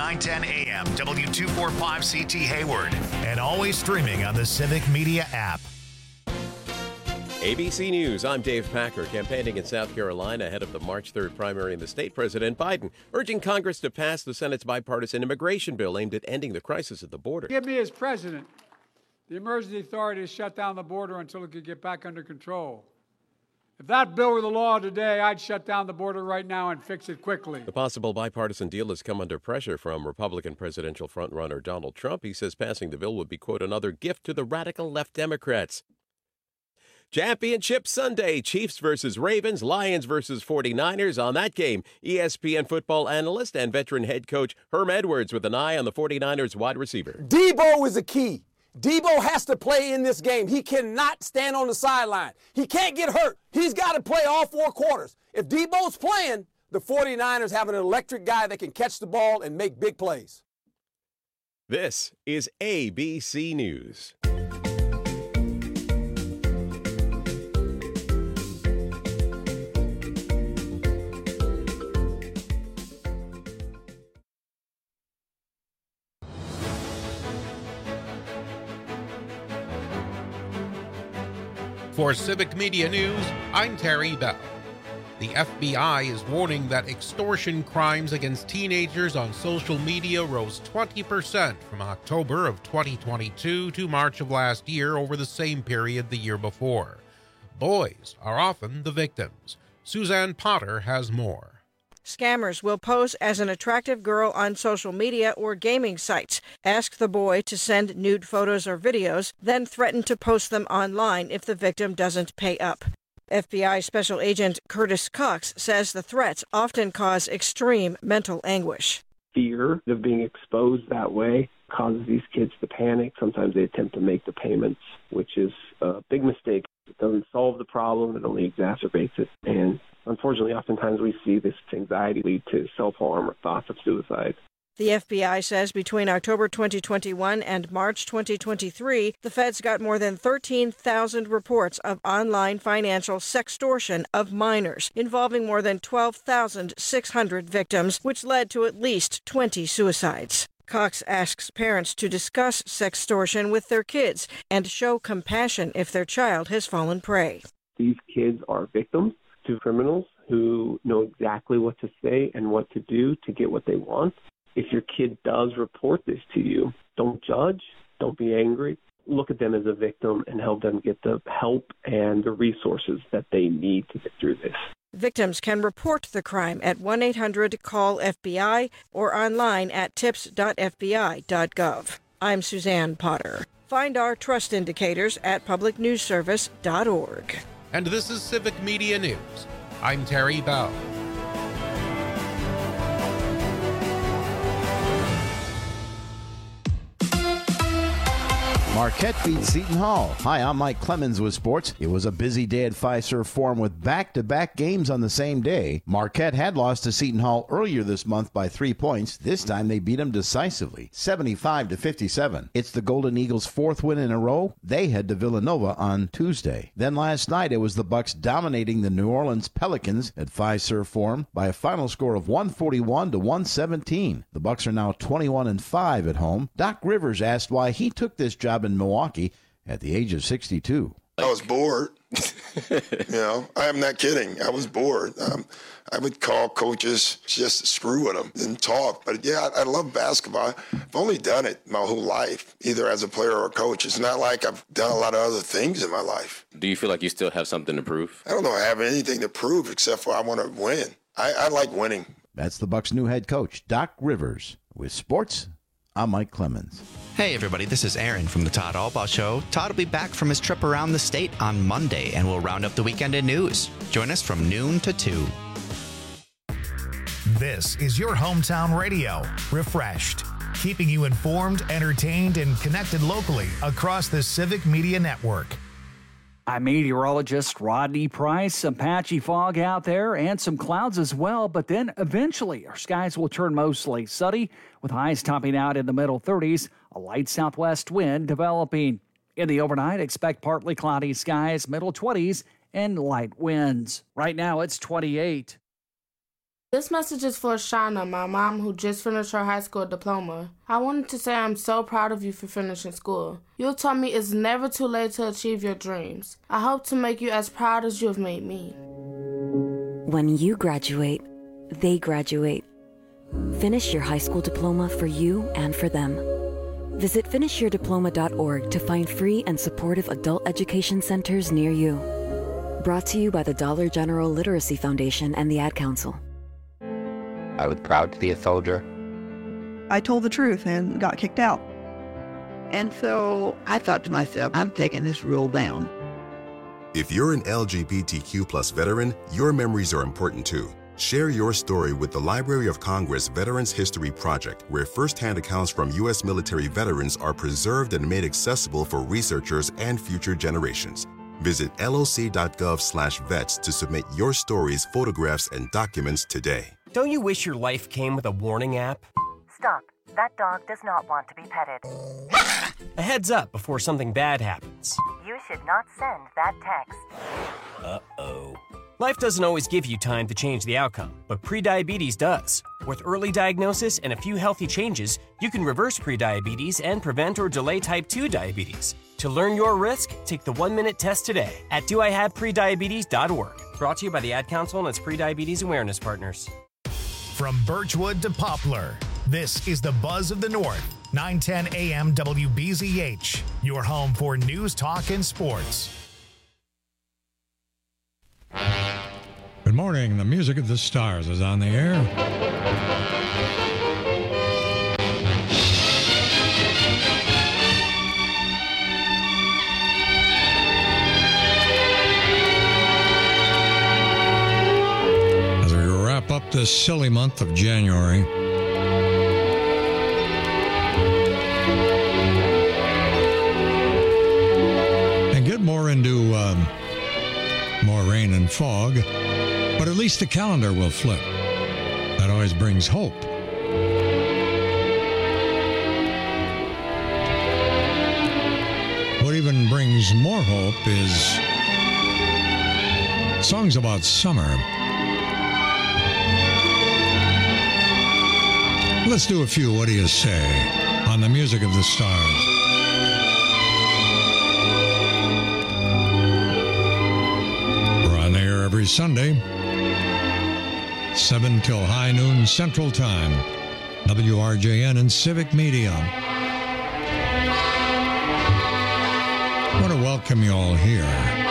910 AM, W245CT Hayward, and always streaming on the Civic Media app. ABC News, I'm Dave Packer, campaigning in South Carolina ahead of the March 3rd primary in the state. President Biden urging Congress to pass the Senate's bipartisan immigration bill aimed at ending the crisis at the border. Give me as president the emergency authority to shut down the border until it could get back under control. If that bill were the law today, I'd shut down the border right now and fix it quickly. The possible bipartisan deal has come under pressure from Republican presidential frontrunner Donald Trump. He says passing the bill would be, quote, another gift to the radical left Democrats. Championship Sunday, Chiefs versus Ravens, Lions versus 49ers. On that game, ESPN football analyst and veteran head coach Herm Edwards with an eye on the 49ers wide receiver. Debo is the key. Debo has to play in this game. He cannot stand on the sideline. He can't get hurt. He's got to play all 4 quarters. If Debo's playing, the 49ers have an electric guy that can catch the ball and make big plays. This is ABC News. For Civic Media News, I'm Terry Bell. The FBI is warning that extortion crimes against teenagers on social media rose 20% from October of 2022 to March of last year over the same period the year before. Boys are often the victims. Suzanne Potter has more. Scammers will pose as an attractive girl on social media or gaming sites, ask the boy to send nude photos or videos, then threaten to post them online if the victim doesn't pay up. FBI Special Agent Curtis Cox says the threats often cause extreme mental anguish. Fear of being exposed that way causes these kids to panic. Sometimes they attempt to make the payments, which is a big mistake. It doesn't solve the problem, it only exacerbates it. And unfortunately, oftentimes we see this anxiety lead to self-harm or thoughts of suicide. The FBI says between October 2021 and March 2023, the feds got more than 13,000 reports of online financial sextortion of minors, involving more than 12,600 victims, which led to at least 20 suicides. Cox asks parents to discuss sextortion with their kids and show compassion if their child has fallen prey. These kids are victims to criminals who know exactly what to say and what to do to get what they want. If your kid does report this to you, don't judge, don't be angry. Look at them as a victim and help them get the help and the resources that they need to get through this. Victims can report the crime at 1-800-CALL-FBI or online at tips.fbi.gov. I'm Suzanne Potter. Find our trust indicators at publicnewsservice.org. And this is Civic Media News. I'm Terry Bell. Marquette beats Seton Hall. Hi, I'm Mike Clemens with sports. It was a busy day at Fiserv Forum with back-to-back games on the same day. Marquette had lost to Seton Hall earlier this month by 3 points. This time they beat them decisively, 75-57. It's the Golden Eagles' 4th win in a row. They head to Villanova on Tuesday. Then last night it was the Bucks dominating the New Orleans Pelicans at Fiserv Forum by a final score of 141-117. The Bucks are now 21-5 at home. Doc Rivers asked why he took this job in Milwaukee at the age of 62. I was bored. I'm not kidding. I was bored. I would call coaches just to screw with them and talk. But yeah, I love basketball. I've only done it my whole life, either as a player or a coach. It's not like I've done a lot of other things in my life. Do you feel like you still have something to prove? I don't know I have anything to prove except for I want to win. I like winning. That's the Bucks' new head coach, Doc Rivers. With sports, I'm Mike Clemens. Hey everybody, this is Aaron from the Todd Albaugh Show. Todd will be back from his trip around the state on Monday, and we'll round up the weekend in news. Join us from noon to 2. This is your hometown radio, Refreshed, keeping you informed, entertained, and connected locally across the Civic Media Network. I'm meteorologist Rodney Price. Some patchy fog out there and some clouds as well, but then eventually our skies will turn mostly sunny with highs topping out in the middle 30s, a light southwest wind developing. In the overnight, expect partly cloudy skies, middle 20s, and light winds. Right now it's 28. This message is for Shauna, my mom, who just finished her high school diploma. I wanted to say I'm so proud of you for finishing school. You taught me it's never too late to achieve your dreams. I hope to make you as proud as you have made me. When you graduate, they graduate. Finish your high school diploma for you and for them. Visit finishyourdiploma.org to find free and supportive adult education centers near you. Brought to you by the Dollar General Literacy Foundation and the Ad Council. I was proud to be a soldier. I told the truth and got kicked out. And so I thought to myself, I'm taking this rule down. If you're an LGBTQ+ veteran, your memories are important too. Share your story with the Library of Congress Veterans History Project, where firsthand accounts from U.S. military veterans are preserved and made accessible for researchers and future generations. Visit loc.gov/vets to submit your stories, photographs, and documents today. Don't you wish your life came with a warning app? Stop. That dog does not want to be petted. A heads up before something bad happens. You should not send that text. Uh-oh. Life doesn't always give you time to change the outcome, but prediabetes does. With early diagnosis and a few healthy changes, you can reverse prediabetes and prevent or delay type 2 diabetes. To learn your risk, take the 1-minute test today at doihaveprediabetes.org. Brought to you by the Ad Council and its prediabetes awareness partners. From Birchwood to Poplar, this is the Buzz of the North, 910 AM WBZH, your home for news, talk, and sports. Good morning. The Music of the Stars is on the air. As we wrap up this silly month of January, and get more into more rain and fog, but at least the calendar will flip. That always brings hope. What even brings more hope is songs about summer. Let's do a few. What do you say on the Music of the Stars? Every Sunday, 7 till high noon Central Time, WRJN and Civic Media. I want to welcome you all here.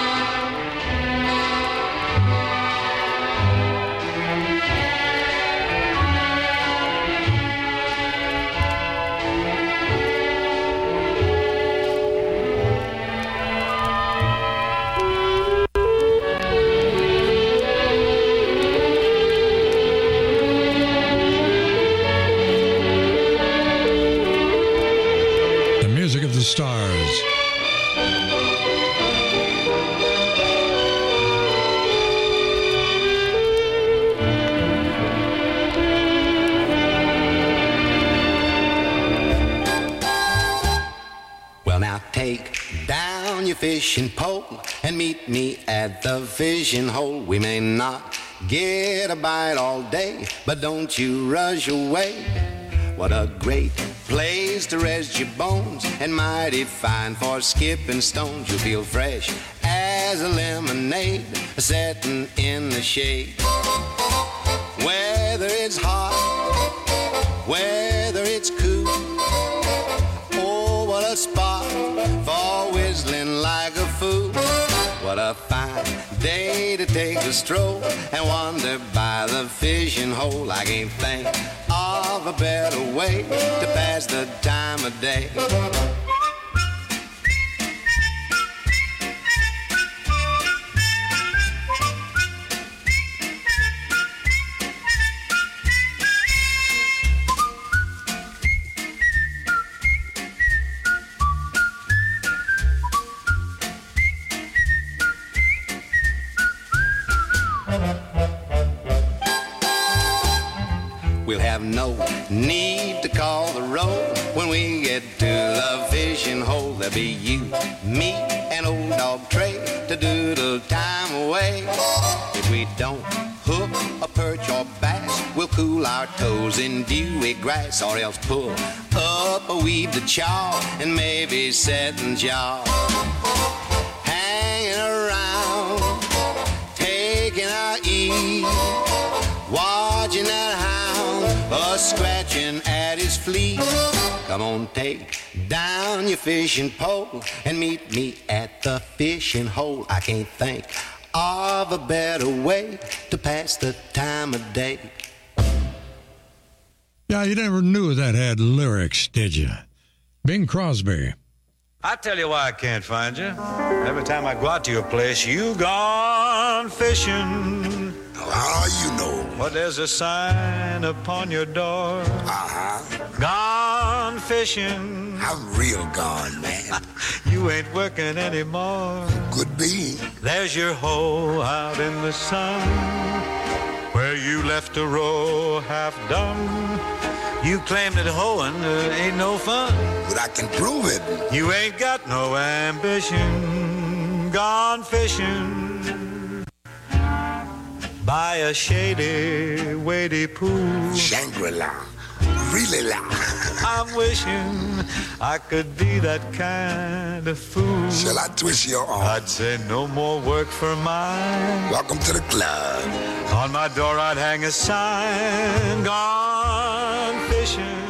Stars. Well, now take down your fishing pole and meet me at the fishing hole. We may not get a bite all day, but don't you rush away. What a great place to rest your bones, and mighty fine for skipping stones. You'll feel fresh as a lemonade, setting in the shade. Whether it's hot, whether it's cool, oh, what a spot for whistling like a fool. What a fine day to take a stroll and wander by the fishing hole. I can't think of a better way to pass the time of day. We'll have no need to call the roll when we get to the fishing hole. There'll be you, me, and old dog Trey to doodle time away. If we don't hook, a perch or bass. We'll cool our toes in dewy grass, or else pull up a weed to chaw and maybe set and jaw. Hanging around, taking our ease, watching that hound, scratching at his fleece. Come on, take down your fishing pole and meet me at the fishing hole. I can't think of a better way to pass the time of day. Yeah, you never knew that had lyrics, did you? Bing Crosby. I tell you why I can't find you. Every time I go out to your place, you gone fishing. How you know? Well, there's a sign upon your door. Gone fishing. I'm real gone, man. You ain't working anymore. Could be. There's your hole out in the sun, where you left a row half done. You claim that hoeing ain't no fun. But I can prove it. You ain't got no ambition. Gone fishing by a shady, weighty pool. Shangri-La, really la. I'm wishing I could be that kind of fool. Shall I twist your arm? I'd say no more work for mine. Welcome to the club. On my door I'd hang a sign, gone fishing,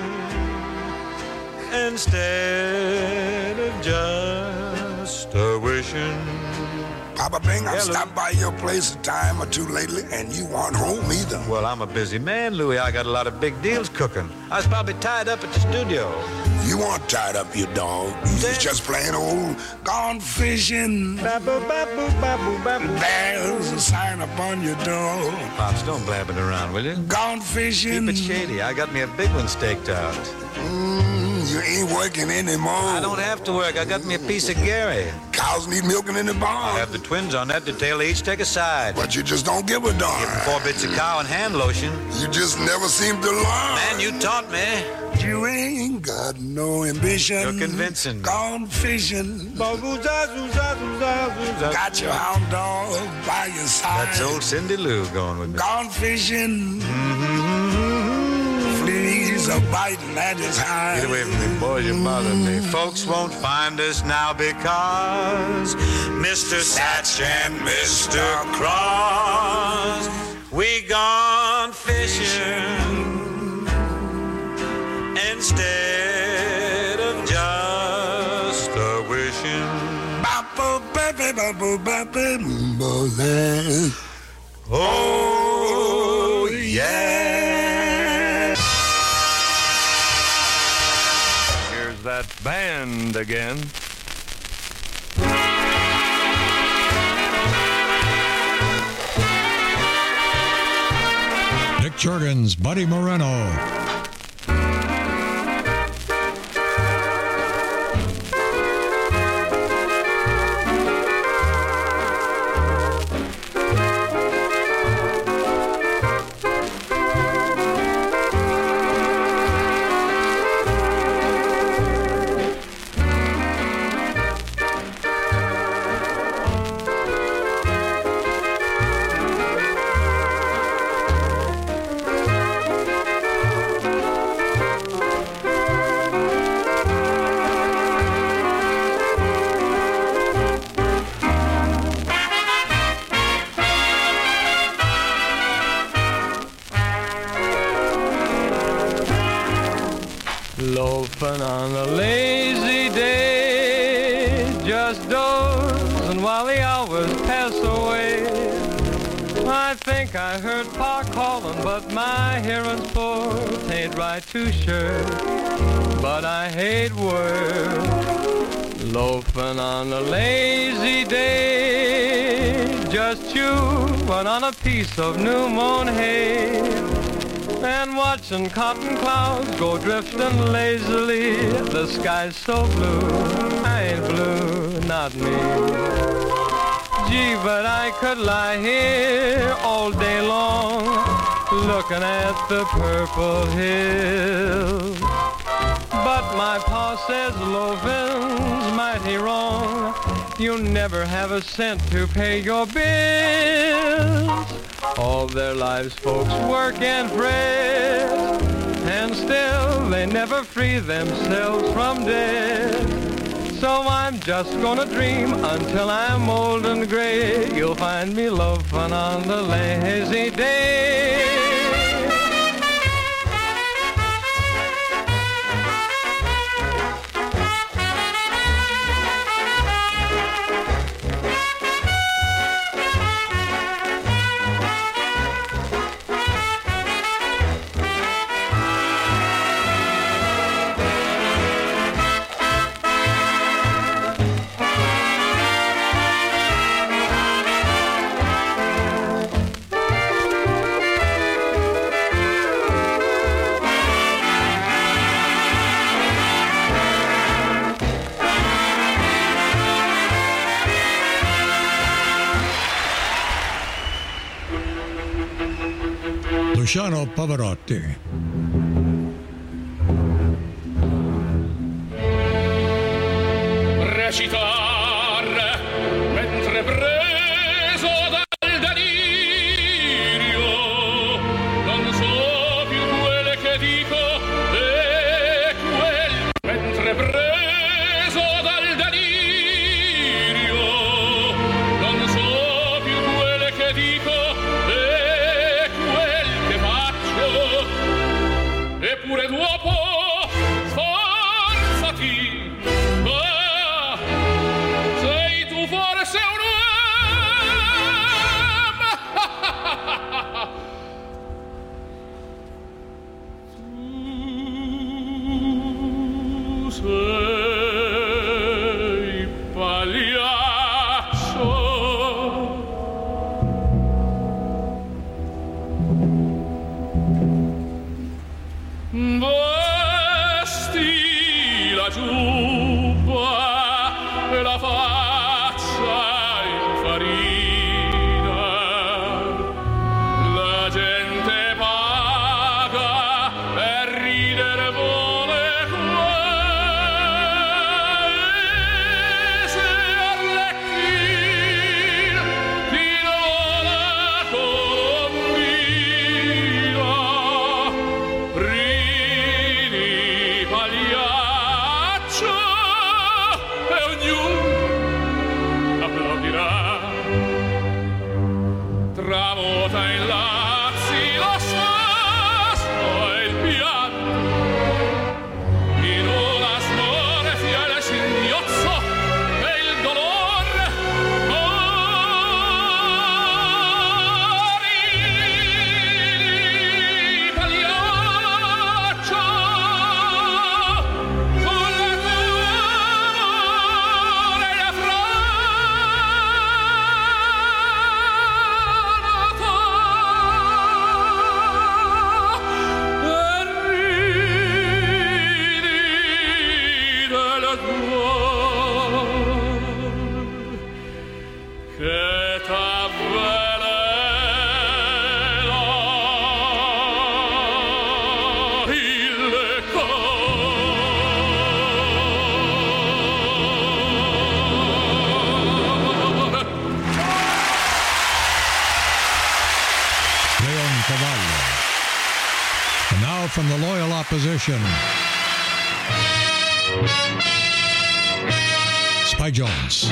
instead of just a wishing. Papa Bing, I've stopped by your place a time or two lately, and you aren't home either. Well, I'm a busy man, Louie. I got a lot of big deals cooking. I was probably tied up at the studio. You weren't tied up, you dog. You was just playing old gone fishing. Baboo, baboo, baboo, baboo. There's a sign upon your door. Pops, don't blab it around, will you? Gone fishing. Keep it shady. I got me a big one staked out. You ain't working anymore. I don't have to work. I got me a piece of Gary. Cows need milking in the barn. I have the twins on that detail. They each take a side. But you just don't give a darn. Give them 4 bits of cow and hand lotion. You just never seem to learn. Man, you taught me. You ain't got no ambition. You're convincing. Gone fishing. Got your hound dog by your side. That's old Cindy Lou going with me. Gone fishing. Fleas are biting at his hide. Get away from me, boys, you bother me. Folks won't find us now because Mr. Satch and Mr. Cross, we gone fishing instead of just a wishing. Oh, yeah. Here's that band again. Dick Jordan's Buddy Moreno. Loafing on a lazy day, just dozing while the hours pass away. I think I heard Pa calling, but my hearing's poor. Ain't right too sure, but I hate work. Loafing on a lazy day, just chewing on a piece of new mown hay. And watching cotton clouds go drifting lazily. The sky's so blue, I ain't blue, not me. Gee, but I could lie here all day long, looking at the purple hills. But my pa says loafing's mighty wrong. You'll never have a cent to pay your bills. All their lives folks work and fret, and still they never free themselves from debt. So I'm just gonna dream until I'm old and gray. You'll find me loafing on the lazy day. Luciano Pavarotti. Recitare mentre preso dal delirio, non so più quelle che dico e quel mentre preso dal delirio, non so più quelle che dico e quel che faccio, eppure dopo sforzati. Sei tu forse un uomo. Tu sei pagliaccio. Vesti la giubba e la faccia in farina, la gente paga e ridere vuole qua, e se Arlecchin ti vola Colombina, ridi pagliaccio e ognuno applaudirà. Tramuta in lazzi lo sfasto e il pianto, in una smore fiele singhiozzo e il dolore. Ridi pagliaccio sulle tue orecchie che t'avvelena il cuore. Leon Cavallo. And now from the loyal opposition, Spy Jones.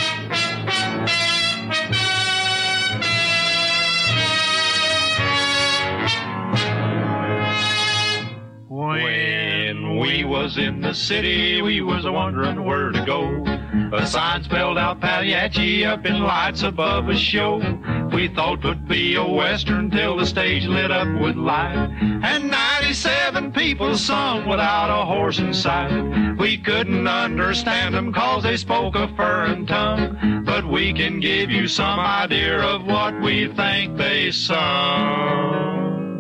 When we was in the city, we was a-wondering where to go. A sign spelled out Pagliacci up in lights above a show. We thought 'twould be a western till the stage lit up with light, and 97 people sung without a horse in sight. We couldn't understand them 'cause they spoke a foreign tongue, but we can give you some idea of what we think they sung.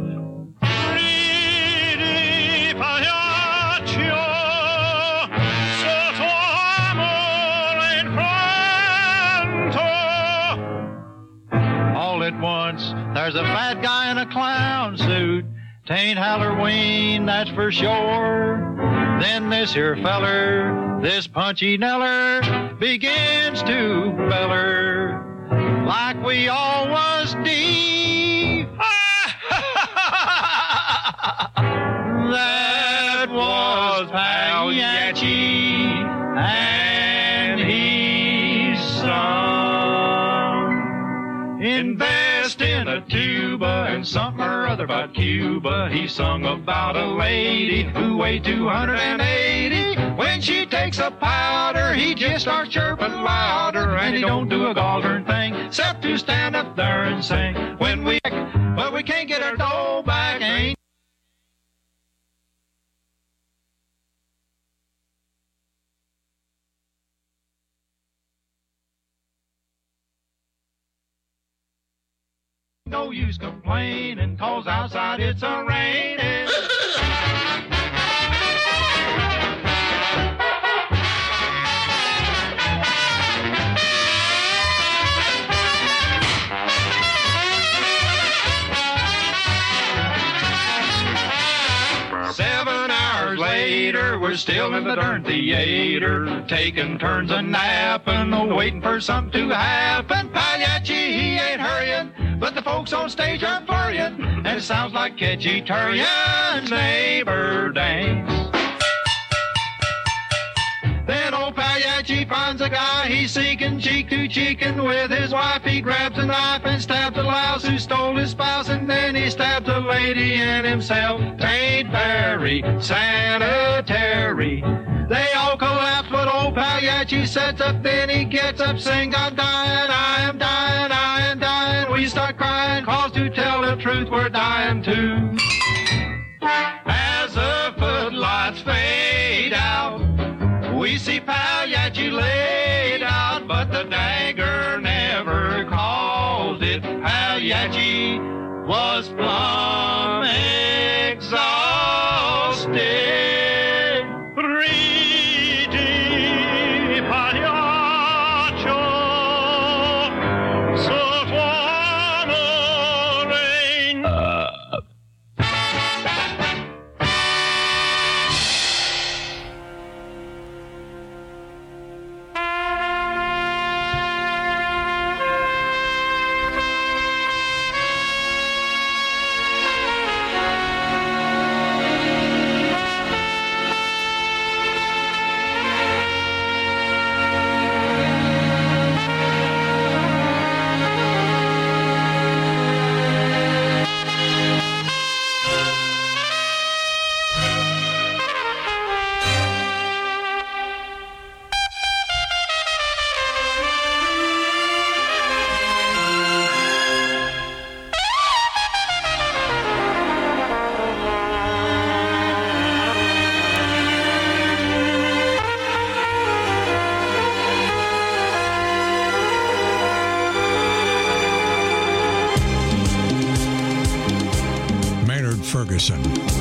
All at once, there's a fat guy in a clown suit. 'Tain't Halloween, that's for sure. Then this here feller, this punchy neller, begins to beller like we all was deep. that was Pagliacci, and he sung. Invest in a tuba and something or other about Cuba. He sung about a lady who weighed 280. When she takes a powder, he just starts chirping louder, and he don't do a gall-darn thing except to stand up there and sing. When we, but we can't get our dough back, ain't. No use complaining, 'cause outside it's a-raining. Later, we're still in the darn theater, taking turns a napping, waiting for something to happen. Pagliacci, he ain't hurrying, but the folks on stage are flurrying, and it sounds like catchy Turian's neighbor dance. Then old Pagliacci finds a guy he's seeking, cheek to cheekin' with his wife. He grabs a knife and stabs a louse who stole his spouse, and then he stabs a lady and himself. Tain't very sanitary. They all collapse, but old Pagliacci sets up, then he gets up, sings, I'm dying, I am dying, I am dying. We start crying, 'cause to tell the truth, we're dying too. As the footlights fade out, we see Pagliacci laid out, but the dagger never caused it. Pagliacci was plumb exhausted. Ridi Pagliaccio, soprano reign. Ferguson.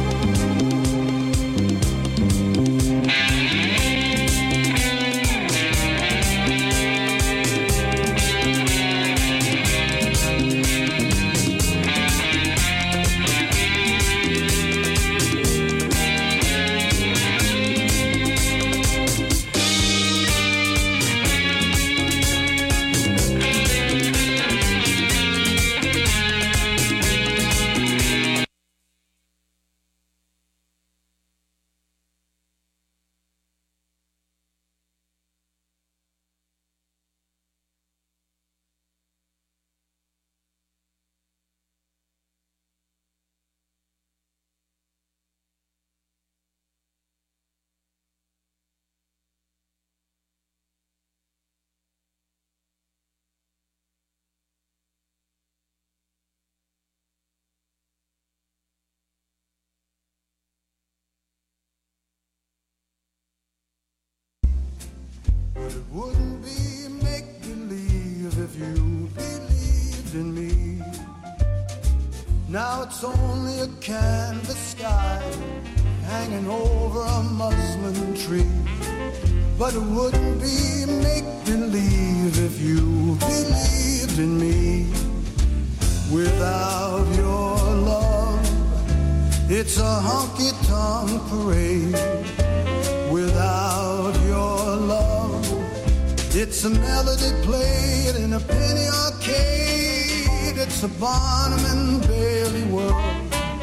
But it wouldn't be make-believe if you believed in me. Now it's only a canvas sky hanging over a muslin tree. But it wouldn't be make-believe if you believed in me. Without your love, it's a honky-tonk parade. Without your love, it's a melody played in a penny arcade. It's a Barnum and Bailey world,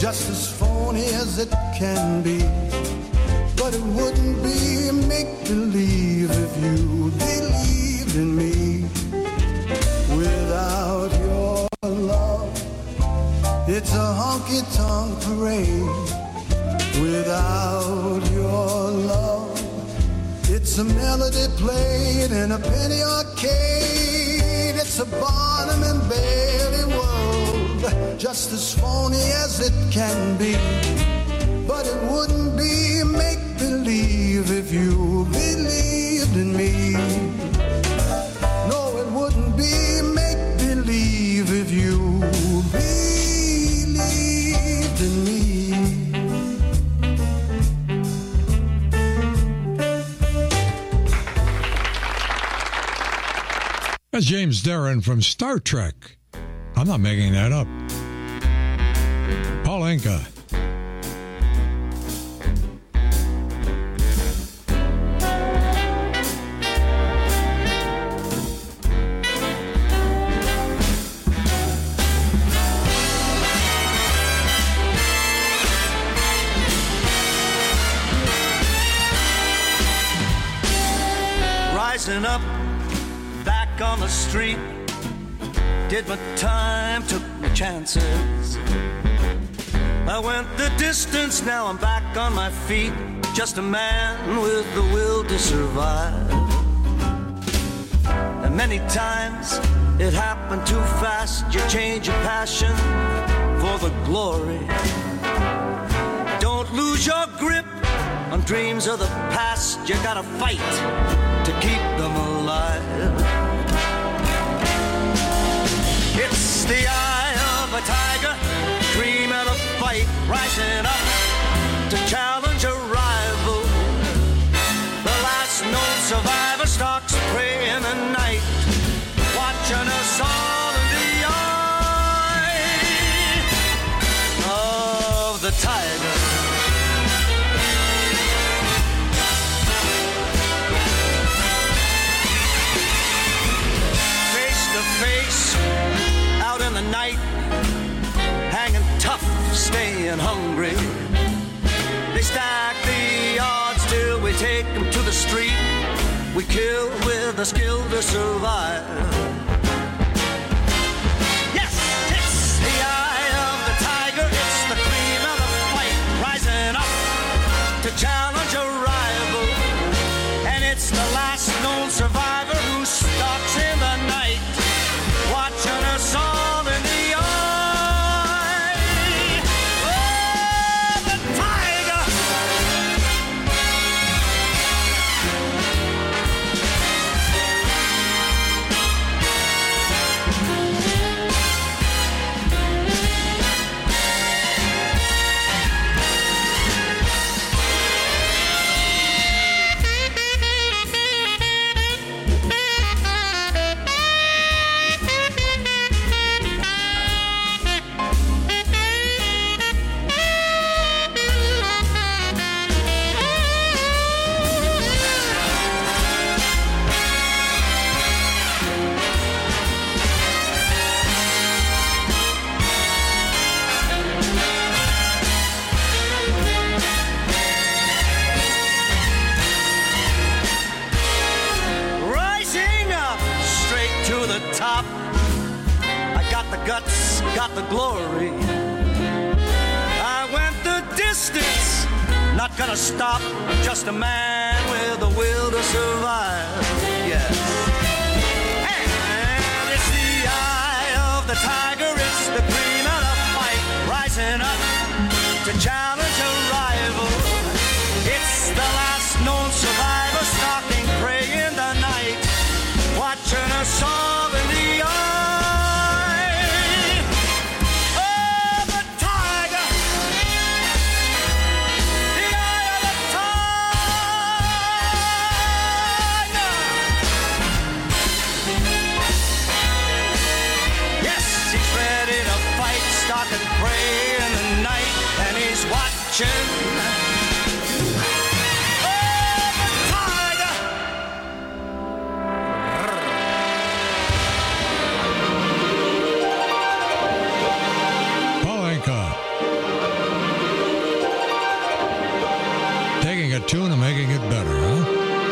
just as phony as it can be. But it wouldn't be make-believe if you believed in me. Without your love, it's a honky-tonk parade. Without your love, it's a melody played in a penny arcade. It's a Barnum and Bailey world, just as phony as it can be. But it wouldn't be make-believe if you believed in me. No, it wouldn't be make-believe if you believed in me. That's James Darren from Star Trek. I'm not making that up. Paul Anka. Rising up back on the street, did my time, took my chances. I went the distance, now I'm back on my feet, just a man with the will to survive. And many times it happened too fast, you change your passion for the glory. Don't lose your grip on dreams of the past, you gotta fight to keep them alive. It's the eye of a tiger, dream of a fight, rising up to challenge a rival. The last known survivor stalks prey in the night, watching us all in the eye of the tiger. Face out in the night, hanging tough, staying hungry. They stack the odds till we take them to the street. We kill with a skill to survive. Yes, it's the eye of the tiger, it's the cream of the fight, rising up to challenge a rival. And it's the last known survivor who stalks in the night, watching us all in the eye of the tiger. Top. I got the guts, got the glory. I went the distance, not gonna stop. Just a man with a will to survive. Yes. And it's the eye of the tiger, it's the cream of the fight, rising up to challenge a rival. It's the last known survivor, stalking prey in the night, watching us all in the eye of the tiger. The eye of the tiger. Yes, he's ready to fight, stalking prey in the night, and he's watching. making it better, huh?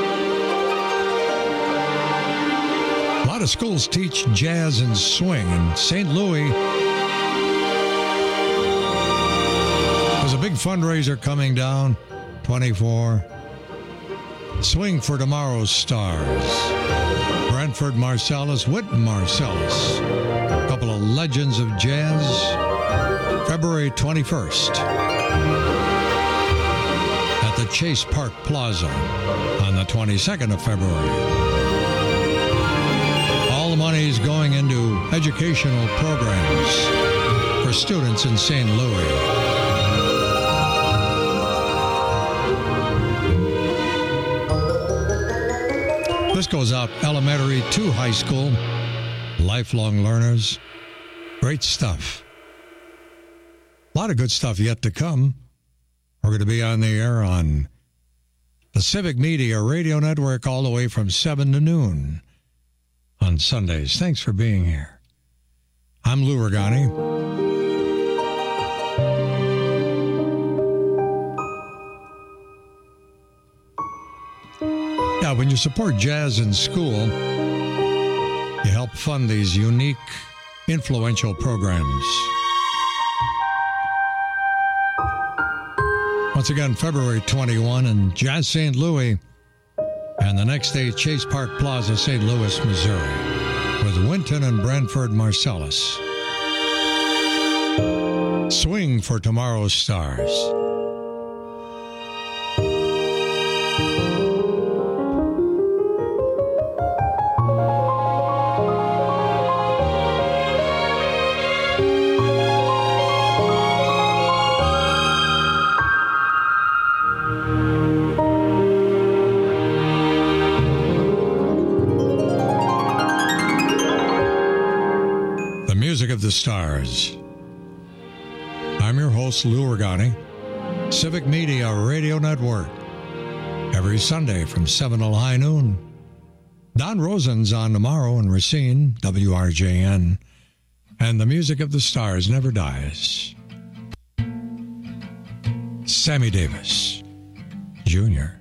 A lot of schools teach jazz and swing. In St. Louis, there's a big fundraiser coming down, 24. Swing for Tomorrow's Stars. Branford Marsalis, Wynton Marsalis. A couple of legends of jazz. February 21st. At the Chase Park Plaza on the 22nd of February. All the money is going into educational programs for students in St. Louis. This goes out elementary to high school, lifelong learners. Great stuff. A lot of good stuff yet to come. We're going to be on the air on the Civic Media Radio Network all the way from 7 to noon on Sundays. Thanks for being here. I'm Lou Regani. Yeah, when you support jazz in school, you help fund these unique, influential programs. Once again, February 21 in Jazz St. Louis, and the next day, Chase Park Plaza, St. Louis, Missouri, with Wynton and Branford Marsalis. Swing for Tomorrow's Stars. Of the Stars. I'm your host, Lou Regani, Civic Media Radio Network. Every Sunday from 7 till high noon. Don Rosen's on tomorrow in Racine, WRJN. And the music of the stars never dies. Sammy Davis, Jr.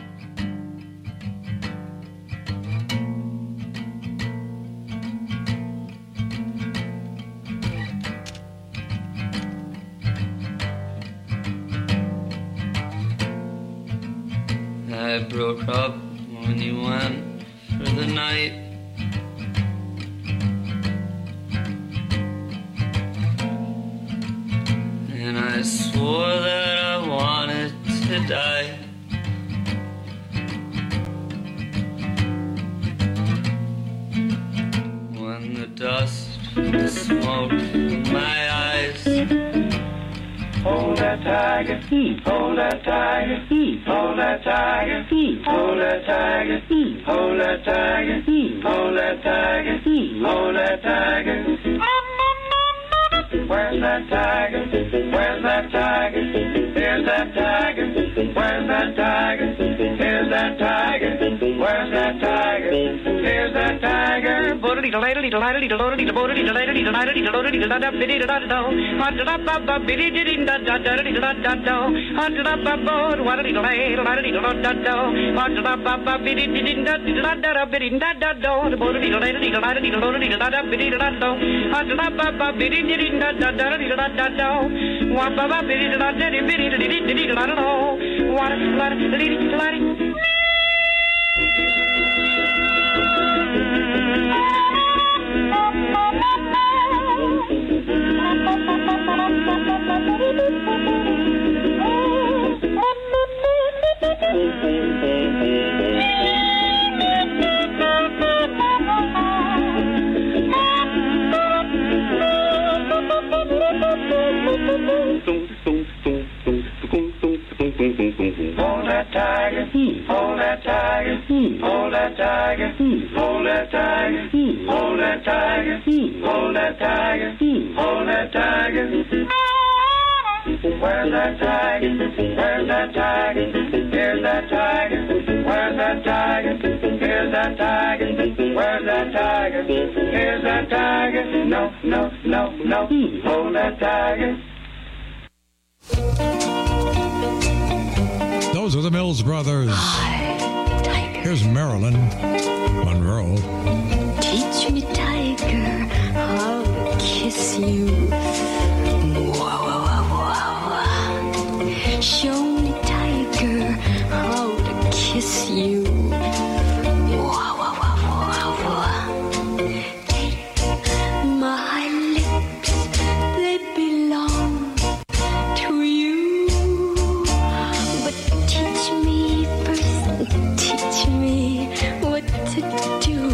I broke up when you went for the night. And I swore that I wanted to die. When the dust from the smoke in my eyes. Hold that tiger, hold that tiger, hold that tiger, hold that tiger, hold that tiger, hold that tiger, hold that tiger. Where's that tiger? Where's that tiger? Here's that tiger. Where's that tiger? Here's that tiger. Where's that tiger? Here's that tiger. Hold that tiger, hold that tiger, hold that tiger, hold that tiger, hold that tiger, hold that tiger, hold that tiger. Where's that tiger? Where's that tiger? Here's that tiger. Where's that tiger? Here's that tiger. Where's that tiger? Here's that tiger. No, no, no, no. Hold that tiger. Those are the Mills Brothers. Here's Marilyn Monroe. Teach me, tiger, how to kiss you. Show me, tiger, how to kiss you. Take my lips, they belong to you. But teach me first, teach me what to do.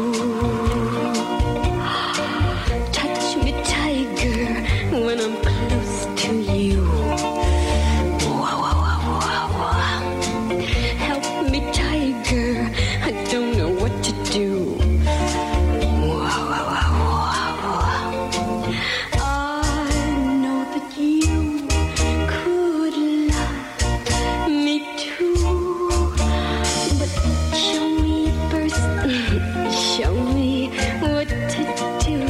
Touch me, tiger, when I'm close to you. Help me, tiger, I don't know what to do. I know that you could love me too, but show me first, show me what to do.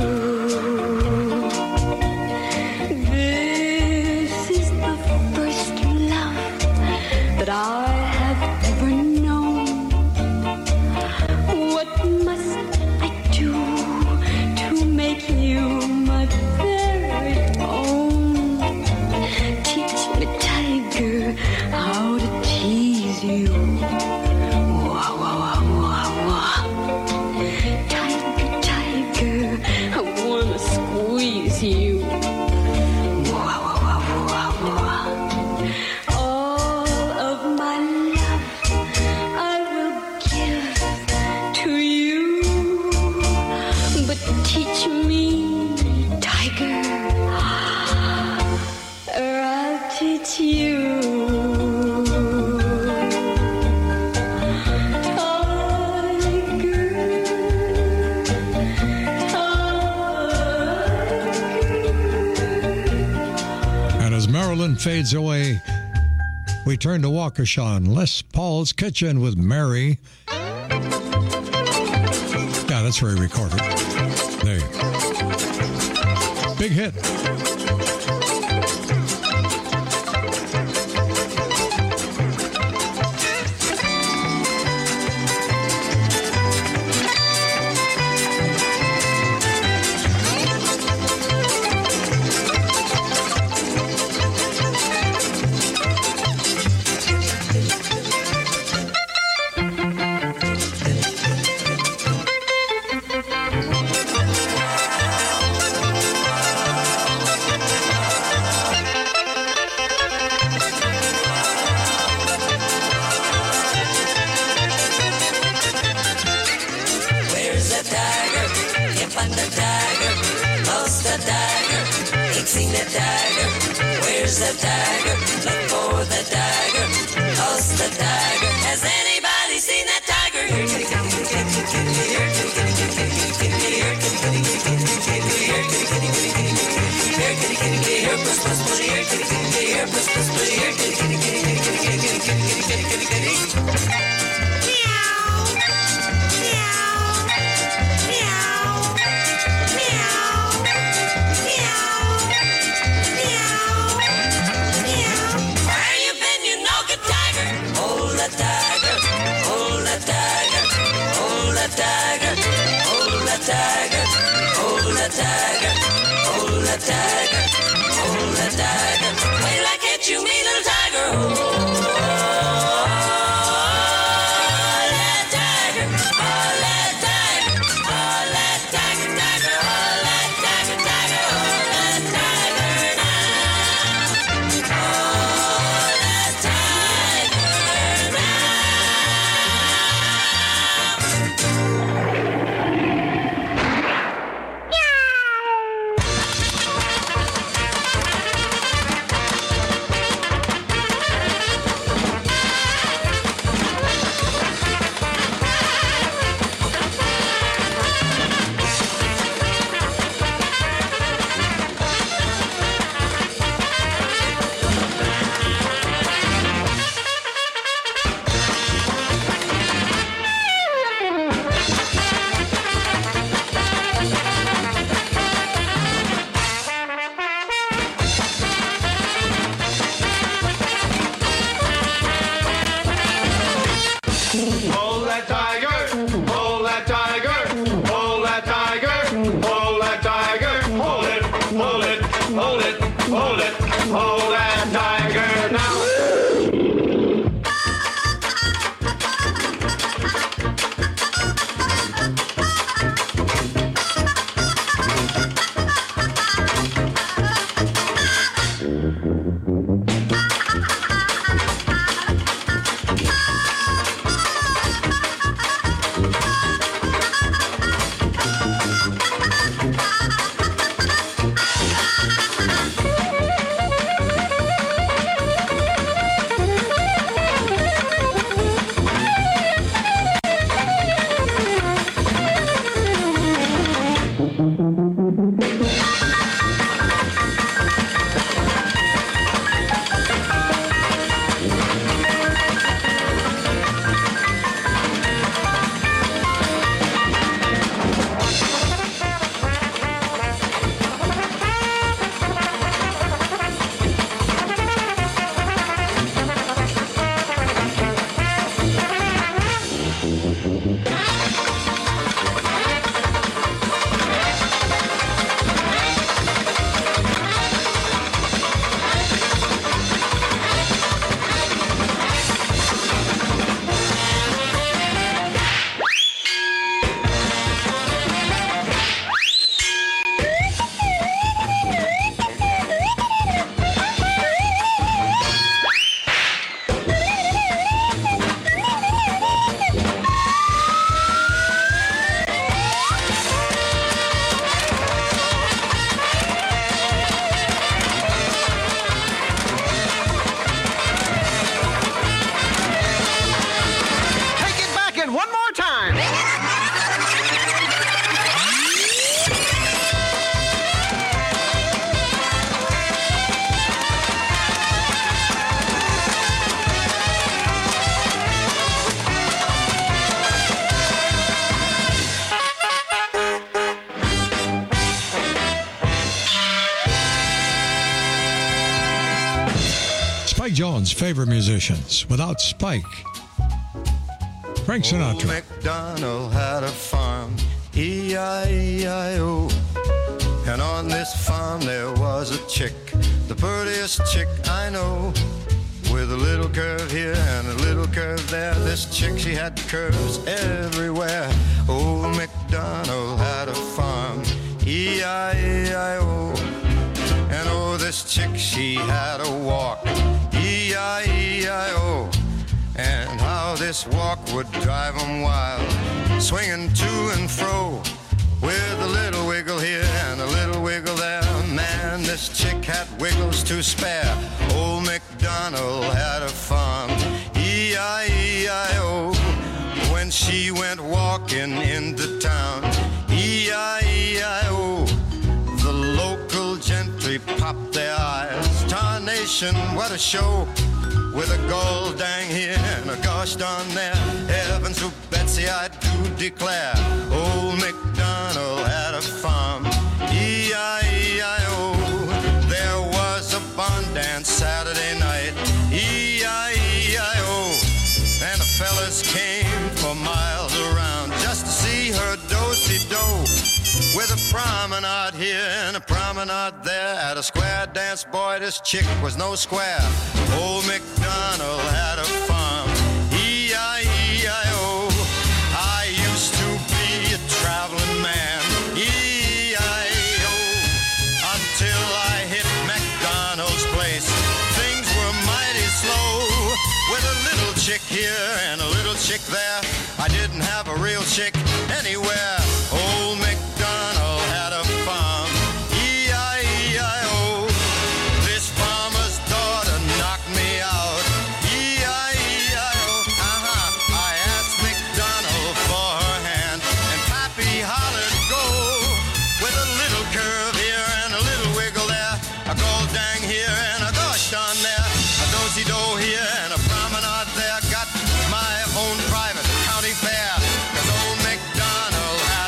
This is the first love that I have ever known. What must I do to make you my very own? Teach me, tiger, how to tease you. Tiger, tiger, I wanna squeeze you. All of my love I will give to you, but teach me, tiger, or I'll teach you. And as Marilyn fades away, we turn to Waukesha, Les Paul's Kitchen with Mary. Yeah, that's where he recorded. There. Big hit. Where's the tiger? You find the tiger. Lost the tiger. Ain't seen the tiger. Where's the tiger? Look for the tiger. Lost the tiger. Has anybody seen that tiger? Here, kitty, kitty, kitty, kitty, kitty, here, kitty, kitty, kitty, kitty, kitty, here, kitty, kitty, kitty, kitty, kitty, here, kitty, kitty, kitty, kitty, here, kitty, kitty, kitty, here, puss, puss, puss, here, kitty, kitty, kitty, here, puss, puss, puss, here, kitty, kitty, kitty, kitty, kitty, kitty, kitty, kitty, kitty, kitty, kitty. Where you been, you naughty tiger? Hold the tiger, hold the tiger, hold the tiger, hold the tiger, hold the tiger, hold the tiger, hold the tiger. Wait till I catch you, me little tiger. Hold that tiger, hold that tiger, hold that tiger, tiger, hold that tiger, tiger, hold that tiger now. Hold that tiger Pull that tiger, pull that tiger, pull that tiger, pull that tiger, hold it, hold it, hold it, hold it, hold that tiger now. Jones' favorite musicians. Without Spike, Frank Sinatra. Old MacDonald had a farm, E-I-E-I-O. And on this farm there was a chick, the prettiest chick I know. With a little curve here and a little curve there, this chick, she had curves everywhere. Old MacDonald had a farm, E-I-E-I-O. And oh, this chick, she had a walk, E-I-E-I-O. And how this walk would drive 'em wild, swinging to and fro, with a little wiggle here and a little wiggle there. Man, this chick had wiggles to spare. Old MacDonald had a farm, E-I-E-I-O. When she went walking into town, E-I-E-I-O. The local gentry popped their eyes. Tarnation, what a show! With a gold dang here and a gosh darn there. Heavens to Betsy, I do declare, old MacDonald had a farm, E-I-E-I-O. There was a barn dance Saturday night, E-I-E-I-O. And the fellas came for miles around just to see her do-si-do. With a promenade here and a promenade there, at a square dance, boy, this chick was no square. Old MacDonald had a farm, E-I-E-I-O. I used to be a traveling man, E-I-E-O. Until I hit MacDonald's place, things were mighty slow. With a little chick here and a little chick there, I didn't have a real chick anywhere. Old MacDonald had a farm, E-I-E-I-O. This farmer's daughter knocked me out, E-I-E-I-O. I asked MacDonald for her hand, and Pappy hollered go. With a little curve here and a little wiggle there, a gold dang here and a gosh darn there, a do-si-do here and a promenade there. Got my own private county fair, 'cause old MacDonald had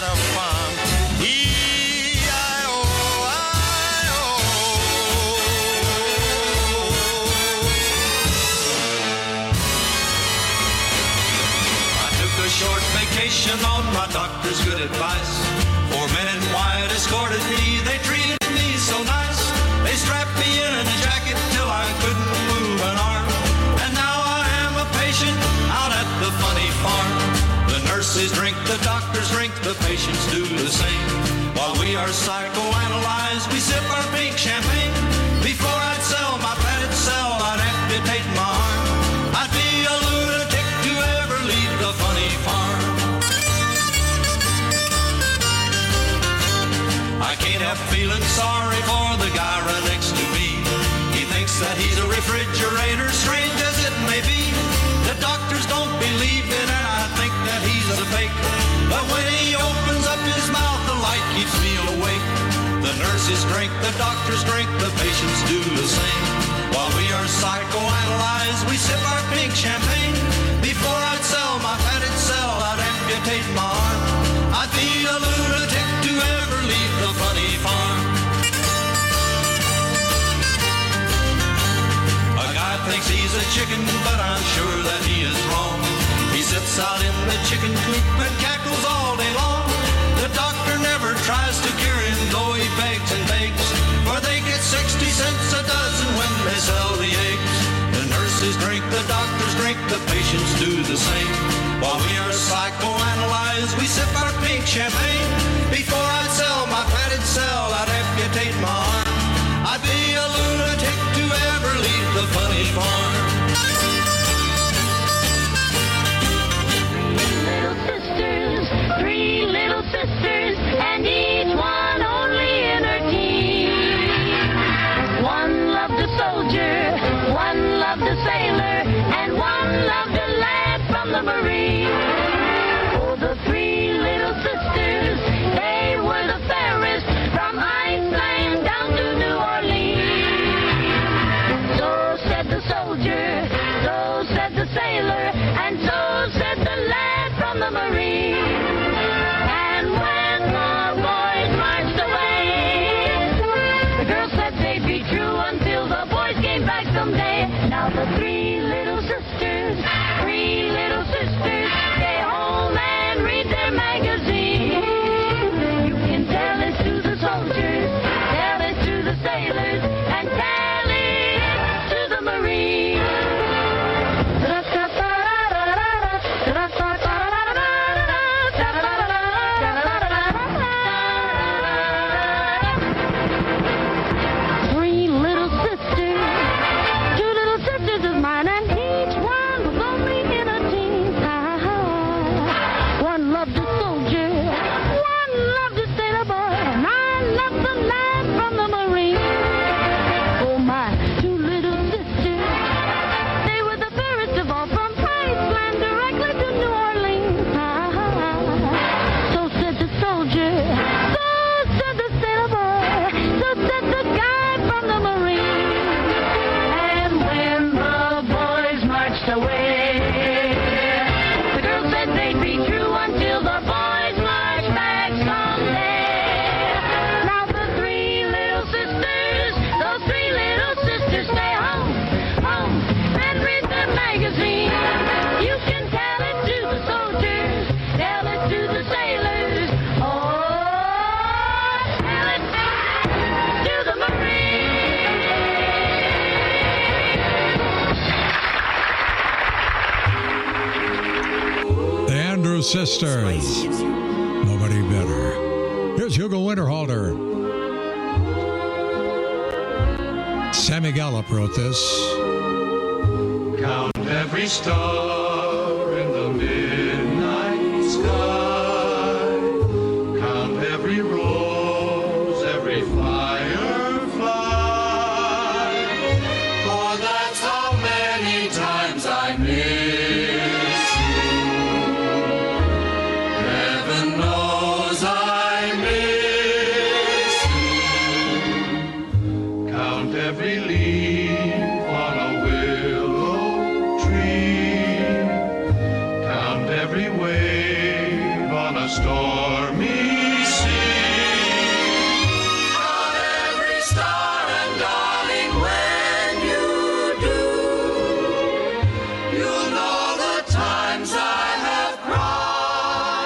medication on my doctor's good advice. 4 men in white escorted me, they treated me so nice. They strapped me in a jacket till I couldn't move an arm. And now I am a patient out at the funny farm. The nurses drink, the doctors drink, the patients do the same. While we are psychoanalyzed, we sip our pink champagne. Before I'd sell my padded cell, I'd amputate my arm. I'd be a lunatic to ever leave the funny farm. I can't help feeling sorry for the guy right next to me. He thinks that he's a refrigerator, strange as it may be. The doctors don't believe it, and I think that he's a fake. But when he opens up his mouth, the light keeps me awake. The nurses drink, the doctors drink, the patients do the same. While we are psychoanalyzed, we sip our pink champagne. Before I'd sell my padded cell, I'd amputate my arm. I'd be a lunatic to ever leave the funny farm. A guy thinks he's a chicken, but I'm sure that he is wrong. He sits out in the chicken coop and cackles all day long. The doctor never tries to cure him, though he begs and begs, for they get 60 cents a dozen when they sell the eggs. The nurses drink, the doctors drink, the patients do the same. While we are psychoanalyzed, we sip our pink champagne. Before I'd sell my padded cell, I'd amputate my arm. I'd be a lunatic to ever leave the funny farm. Three little sisters, and each one only in her teens. One loved a soldier, one loved a sailor, and one loved a lad from the Marine. Oh, the three little sisters, they were the fairest from Iceland down to New Orleans. So said the soldier, so said the sailor, and so said the lad from the Marine. Now the three little sisters, stay home and read their magazine. You can tell it to the soldiers, tell it to the sailors, and tell it to the Marines. Three little sisters. Sisters. Nobody better. Here's Hugo Winterhalter. Sammy Gallup wrote this. Count every star in the midnight sky. Count every rose, every firefly. For that's how many times I miss. Stormy sea. On every star and darling, when you do, you'll know the times I have cried.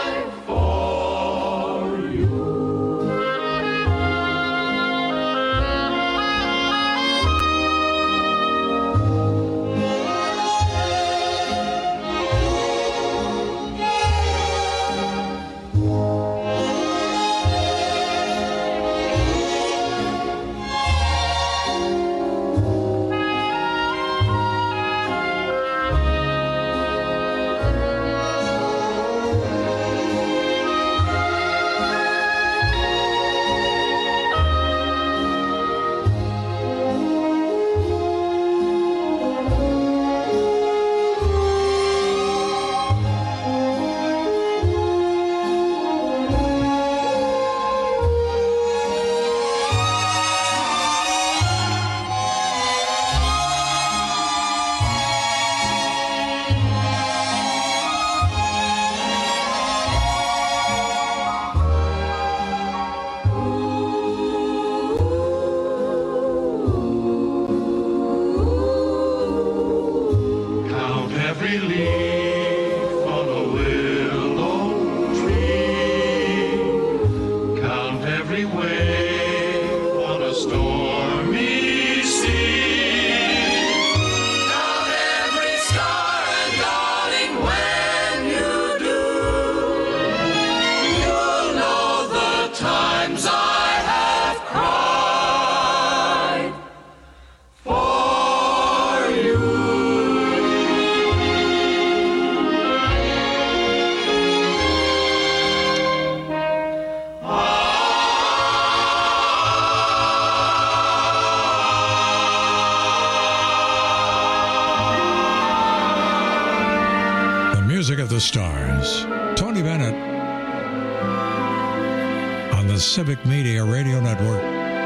the Stars. Tony Bennett on the Civic Media Radio Network.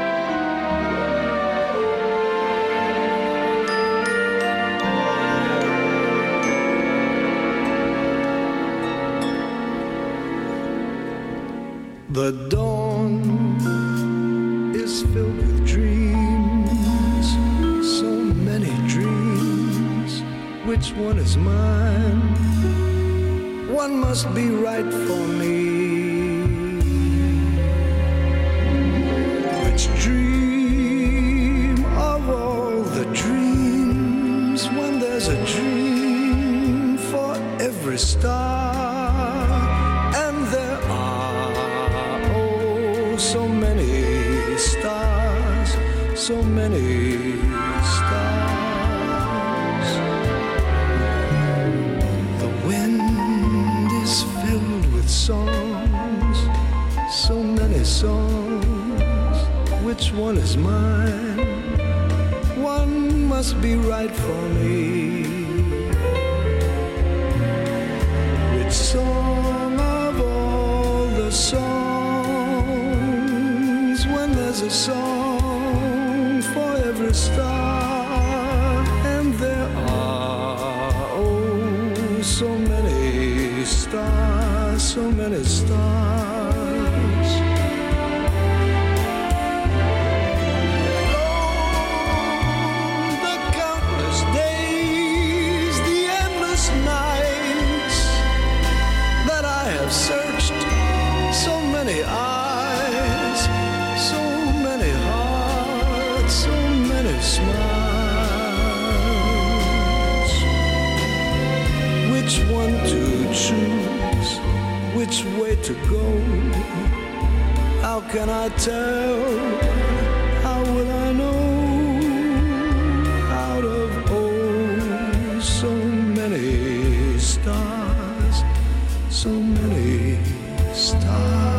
The dawn is filled with dreams, so many dreams. Which one is mine? One must be right for me. Which dream of all the dreams, when there's a dream for every star? And there are so many stars, so many stars. The wind is filled with songs, so many songs. Which one is mine? One must be right for me. Which song of all the songs, when there's a song for every star? And there are, oh, so many stars, so many stars. Oh, the countless days, the endless nights that I have searched, so many eyes, so many hearts, so many smiles. Which one to choose, which way to go? How can I tell? How will I know? Out of oh, so many stars, so many stars.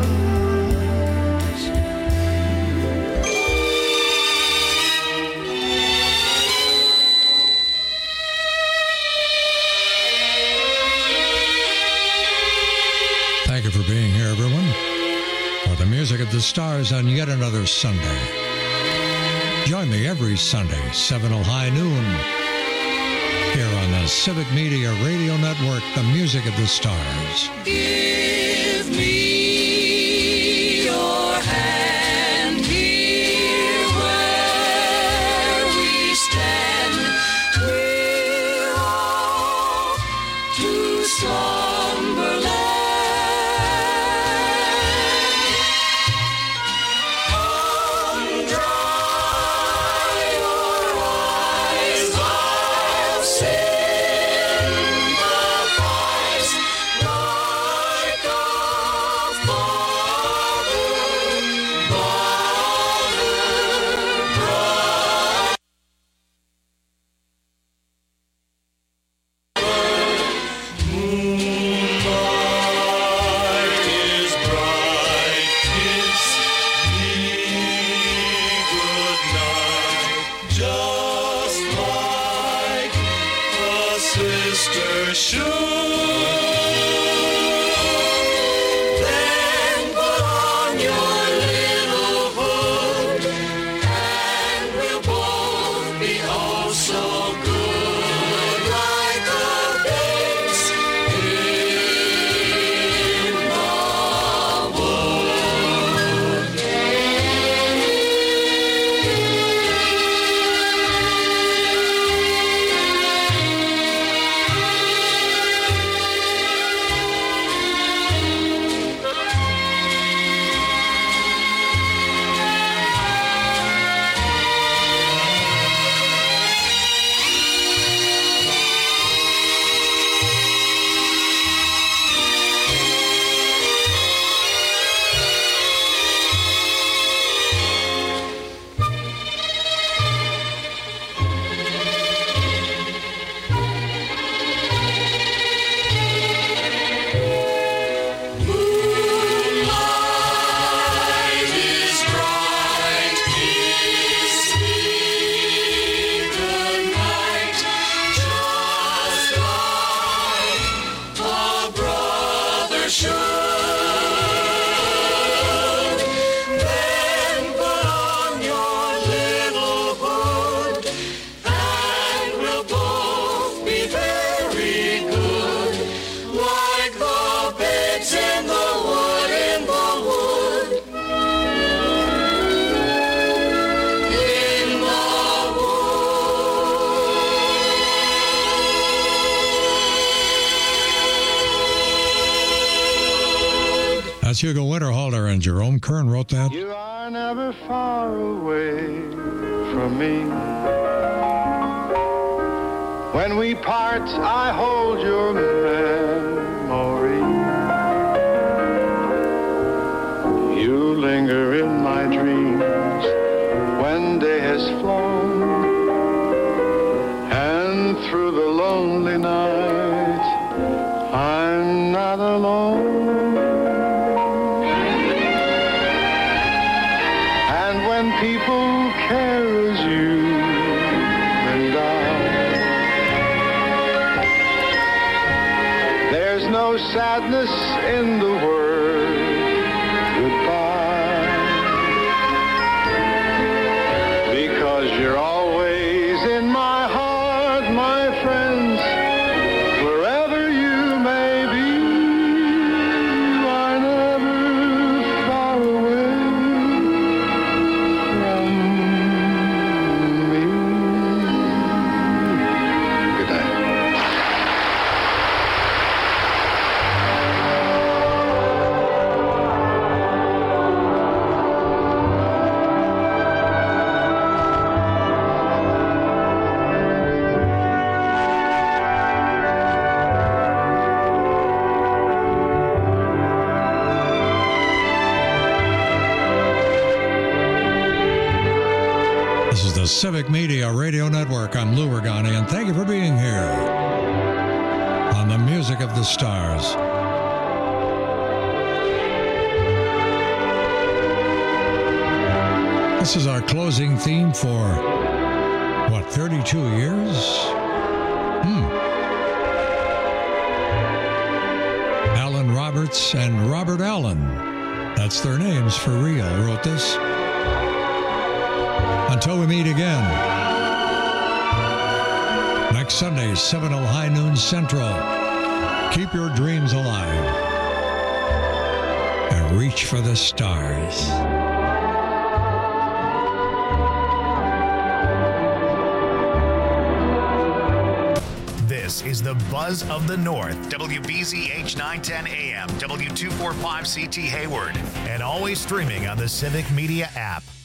Thank you for being here, everyone, for the Music of the Stars on yet another Sunday. Join me every Sunday, 7 till high noon, here on the Civic Media Radio Network, the Music of the Stars. Give me your hand here where we stand. We're off to slumberland. Undry your eyes, I'll sympathize like a should. Then put on your little hood, and we'll both be very good, like the pigs in the wood, in the wood. In the That's Hugo Winterhalter, and Jerome Kern wrote that. You are never far away from me. When we part, I hold your memory. You linger in my dreams when day has flown, and through the lonely night, I'm not alone. And when people care as you and I, there's no sadness in the word goodbye, because you're always in my heart, my friends, wherever you may be. You are never far away from me. Good night. This is the Civic Media Radio Network. I'm Lou Regani, and thank you for being here on the Music of the Stars. This is our closing theme for, 32 years? Alan Roberts and Robert Allen, that's their names for real, wrote this. Until we meet again, next Sunday, 7 till high noon Central, keep your dreams alive and reach for the stars. This is the Buzz of the North, WBZH 910 AM, W245CT Hayward, and always streaming on the Civic Media app.